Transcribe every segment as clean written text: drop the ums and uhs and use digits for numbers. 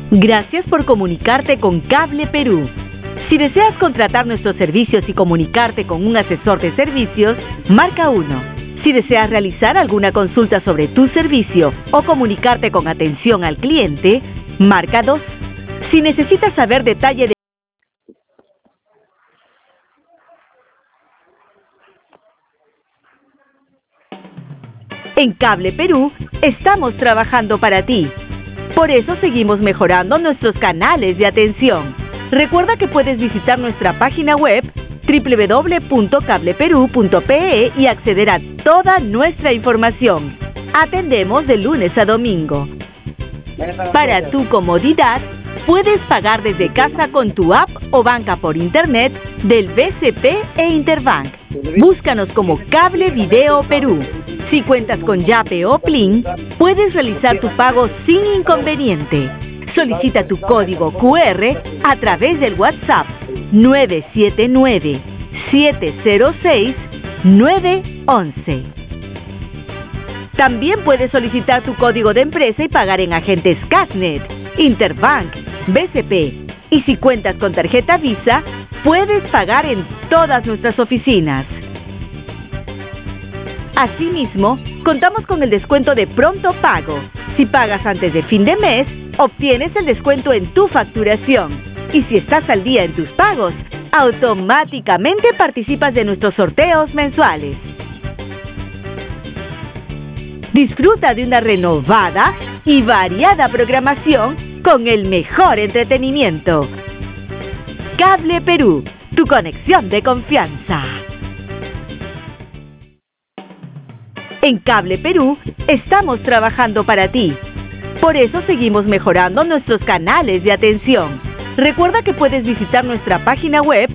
Gracias por comunicarte con Cable Perú. Si deseas contratar nuestros servicios y comunicarte con un asesor de servicios, marca 1. Si deseas realizar alguna consulta sobre tu servicio o comunicarte con atención al cliente, marca 2. Si necesitas saber detalle de... En Cable Perú, estamos trabajando para ti. Por eso seguimos mejorando nuestros canales de atención. Recuerda que puedes visitar nuestra página web www.cableperu.pe y acceder a toda nuestra información. Atendemos de lunes a domingo. Para tu comodidad, puedes pagar desde casa con tu app o banca por internet del BCP e Interbank. Búscanos como Cable Video Perú. Si cuentas con Yape o Plin, puedes realizar tu pago sin inconveniente. Solicita tu código QR a través del WhatsApp 979-706-911. También puedes solicitar tu código de empresa y pagar en agentes Casnet, Interbank, BCP. Y si cuentas con tarjeta Visa, puedes pagar en todas nuestras oficinas. Asimismo, contamos con el descuento de pronto pago. Si pagas antes de fin de mes, obtienes el descuento en tu facturación. Y si estás al día en tus pagos, automáticamente participas de nuestros sorteos mensuales. Disfruta de una renovada y variada programación con el mejor entretenimiento. Cable Perú, tu conexión de confianza. En Cable Perú, estamos trabajando para ti. Por eso seguimos mejorando nuestros canales de atención. Recuerda que puedes visitar nuestra página web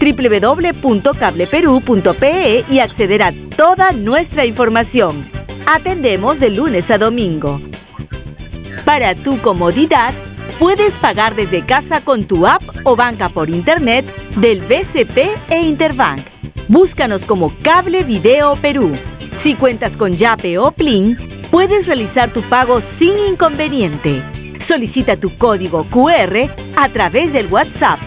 www.cableperu.pe y acceder a toda nuestra información. Atendemos de lunes a domingo. Para tu comodidad, puedes pagar desde casa con tu app o banca por internet del BCP e Interbank. Búscanos como Cable Video Perú. Si cuentas con Yape o Plin, puedes realizar tu pago sin inconveniente. Solicita tu código QR a través del WhatsApp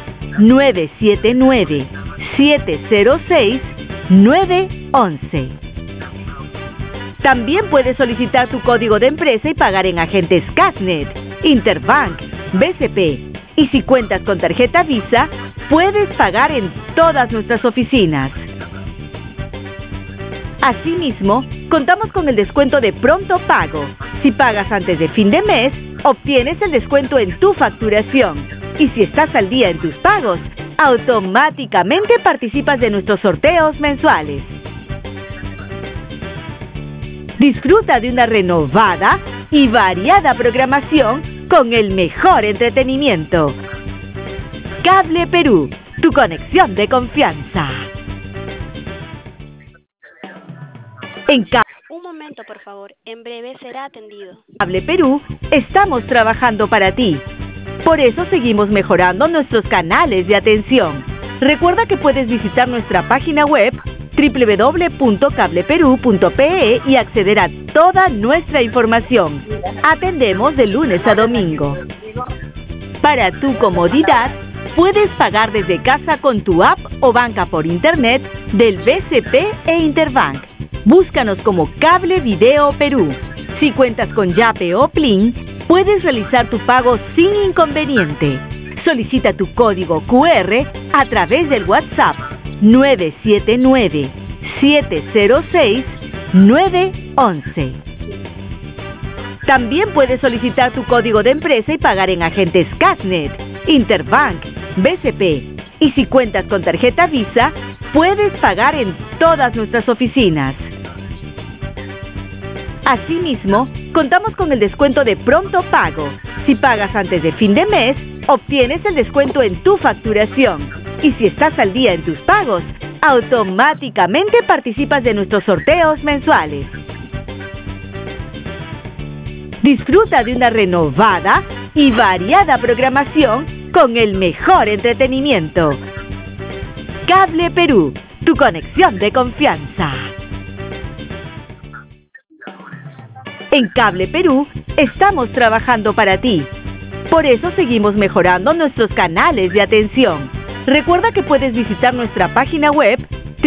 979-706-911. También puedes solicitar tu código de empresa y pagar en agentes Casnet, Interbank, BCP. Y si cuentas con tarjeta Visa, puedes pagar en todas nuestras oficinas. Asimismo, contamos con el descuento de pronto pago. Si pagas antes de fin de mes, obtienes el descuento en tu facturación. Y si estás al día en tus pagos, automáticamente participas de nuestros sorteos mensuales. Disfruta de una renovada y variada programación con el mejor entretenimiento. Cable Perú, tu conexión de confianza. Un momento, por favor. En breve será atendido. Cable Perú, estamos trabajando para ti. Por eso seguimos mejorando nuestros canales de atención. Recuerda que puedes visitar nuestra página web www.cableperu.pe y acceder a toda nuestra información. Atendemos de lunes a domingo. Para tu comodidad, puedes pagar desde casa con tu app o banca por internet del BCP e Interbank. Búscanos como Cable Video Perú. Si cuentas con Yape o Plin, puedes realizar tu pago sin inconveniente. Solicita tu código QR a través del WhatsApp 979-706-911. También puedes solicitar tu código de empresa y pagar en agentes Casnet, Interbank, BCP. Y si cuentas con tarjeta Visa, puedes pagar en todas nuestras oficinas. Asimismo, contamos con el descuento de pronto pago. Si pagas antes de fin de mes, obtienes el descuento en tu facturación. Y si estás al día en tus pagos, automáticamente participas de nuestros sorteos mensuales. Disfruta de una renovada y variada programación con el mejor entretenimiento. Cable Perú, tu conexión de confianza. En Cable Perú, estamos trabajando para ti. Por eso seguimos mejorando nuestros canales de atención. Recuerda que puedes visitar nuestra página web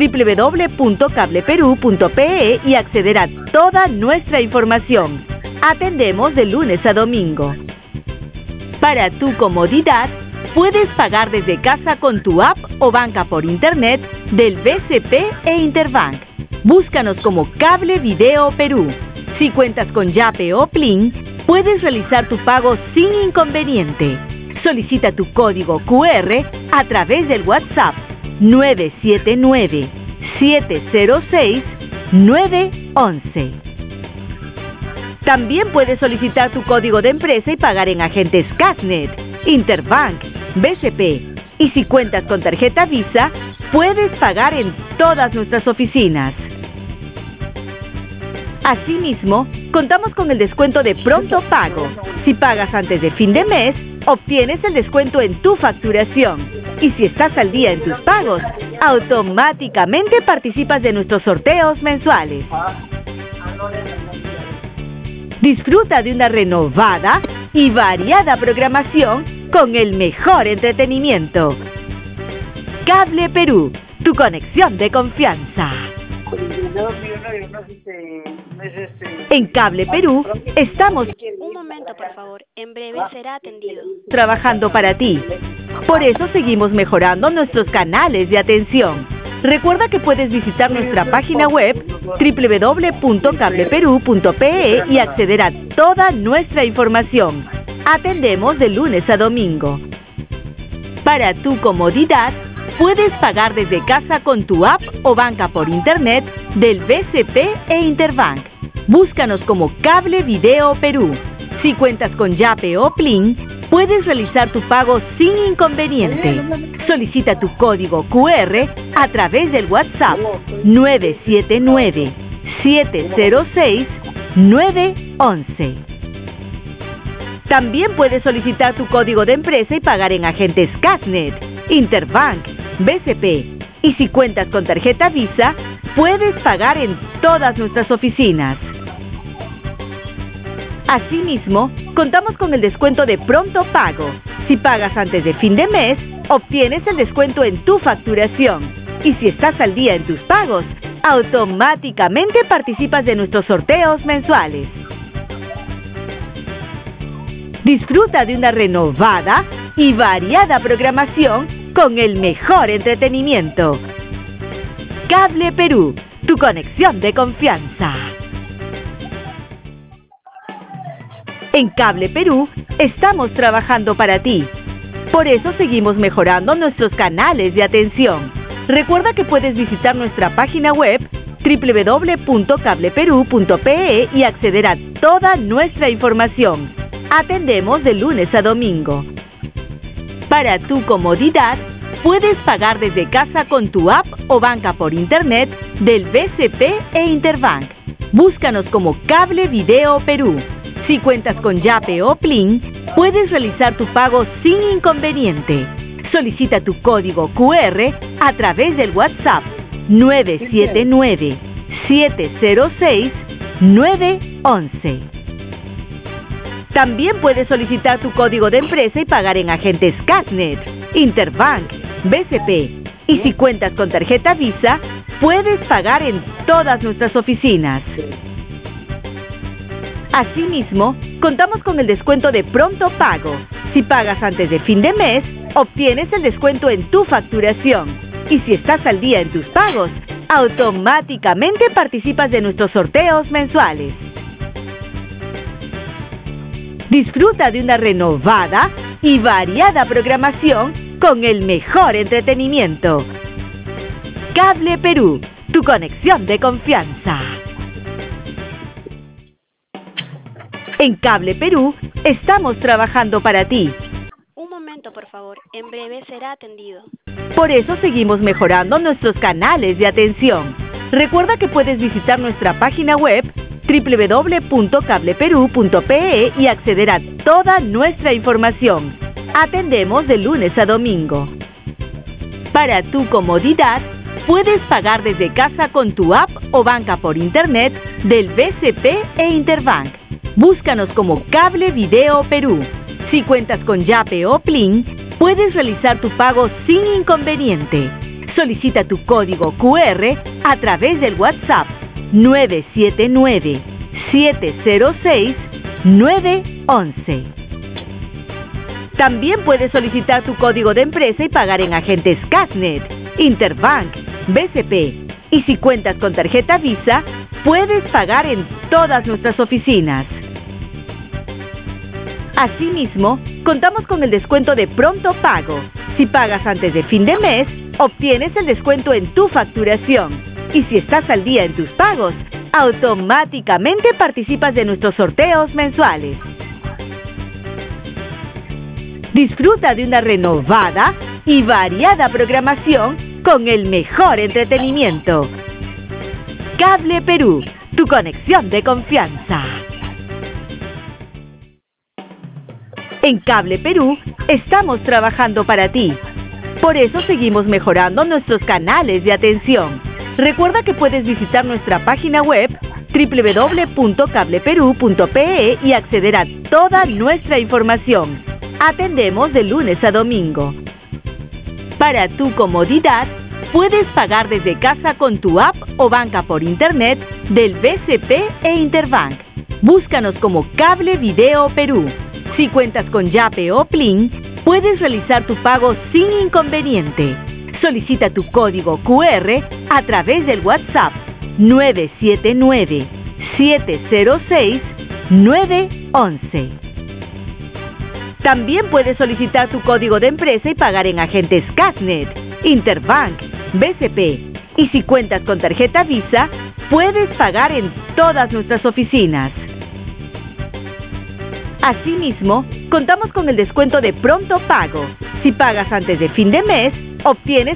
www.cableperú.pe y acceder a toda nuestra información. Atendemos de lunes a domingo. Para tu comodidad, puedes pagar desde casa con tu app o banca por internet del BCP e Interbank. Búscanos como Cable Video Perú. Si cuentas con Yape o Plin, puedes realizar tu pago sin inconveniente. Solicita tu código QR a través del WhatsApp 979-706-911. También puedes solicitar tu código de empresa y pagar en agentes Casnet, Interbank, BCP. Y si cuentas con tarjeta Visa, puedes pagar en todas nuestras oficinas. Asimismo, contamos con el descuento de pronto pago. Si pagas antes de fin de mes, obtienes el descuento en tu facturación. Y si estás al día en tus pagos, automáticamente participas de nuestros sorteos mensuales. Disfruta de una renovada y variada programación con el mejor entretenimiento. Cable Perú, tu conexión de confianza. En Cable Perú estamos Un momento, por favor. En breve será atendido. trabajando para ti. Por eso seguimos mejorando nuestros canales de atención. Recuerda que puedes visitar nuestra página web www.cableperú.pe y acceder a toda nuestra información. Atendemos de lunes a domingo. Para tu comodidad, puedes pagar desde casa con tu app o banca por internet del BCP e Interbank. Búscanos como Cable Video Perú. Si cuentas con Yape o Plin, puedes realizar tu pago sin inconveniente. Solicita tu código QR a través del WhatsApp 979-706-911. También puedes solicitar tu código de empresa y pagar en agentes Casnet, Interbank, BCP. Y si cuentas con tarjeta Visa, puedes pagar en todas nuestras oficinas. Asimismo, contamos con el descuento de pronto pago. Si pagas antes de fin de mes, obtienes el descuento en tu facturación. Y si estás al día en tus pagos, automáticamente participas de nuestros sorteos mensuales. Disfruta de una renovada y variada programación con el mejor entretenimiento. Cable Perú, tu conexión de confianza. En Cable Perú estamos trabajando para ti. Por eso seguimos mejorando nuestros canales de atención. Recuerda que puedes visitar nuestra página web www.cableperú.pe y acceder a toda nuestra información. Atendemos de lunes a domingo. Para tu comodidad, puedes pagar desde casa con tu app o banca por internet del BCP e Interbank. Búscanos como Cable Video Perú. Si cuentas con Yape o Plin, puedes realizar tu pago sin inconveniente. Solicita tu código QR a través del WhatsApp 979-706-911. También puedes solicitar tu código de empresa y pagar en agentes Casnet, Interbank, BCP. Y si cuentas con tarjeta Visa, puedes pagar en todas nuestras oficinas. Asimismo, contamos con el descuento de pronto pago. Si pagas antes de fin de mes, obtienes el descuento en tu facturación. Y si estás al día en tus pagos, automáticamente participas de nuestros sorteos mensuales. Disfruta de una renovada y variada programación con el mejor entretenimiento. Cable Perú, tu conexión de confianza. En Cable Perú estamos trabajando para ti. Un momento, por favor. En breve será atendido. Por eso seguimos mejorando nuestros canales de atención. Recuerda que puedes visitar nuestra página web www.cableperú.pe y acceder a toda nuestra información. Atendemos de lunes a domingo. Para tu comodidad, puedes pagar desde casa con tu app o banca por internet del BCP e Interbank. Búscanos como Cable Video Perú. Si cuentas con Yape o Plin, puedes realizar tu pago sin inconveniente. Solicita tu código QR a través del WhatsApp 979-706-911. También puedes solicitar tu código de empresa y pagar en agentes Cashnet, Interbank, BCP. Y si cuentas con tarjeta Visa, puedes pagar en todas nuestras oficinas. Asimismo, contamos con el descuento de pronto pago. Si pagas antes de fin de mes, obtienes el descuento en tu facturación. Y si estás al día en tus pagos, automáticamente participas de nuestros sorteos mensuales. Disfruta de una renovada y variada programación con el mejor entretenimiento. Cable Perú, tu conexión de confianza. En Cable Perú estamos trabajando para ti. Por eso seguimos mejorando nuestros canales de atención. Recuerda que puedes visitar nuestra página web www.cableperu.pe y acceder a toda nuestra información. Atendemos de lunes a domingo. Para tu comodidad, puedes pagar desde casa con tu app o banca por internet del BCP e Interbank. Búscanos como Cable Video Perú. Si cuentas con Yape o Plin, puedes realizar tu pago sin inconveniente. Solicita tu código QR a través del WhatsApp 979-706-911. También puedes solicitar tu código de empresa y pagar en agentes Cashnet, Interbank, BCP. Y si cuentas con tarjeta Visa, puedes pagar en todas nuestras oficinas. Asimismo, contamos con el descuento de pronto pago. Si pagas antes de fin de mes, obtienes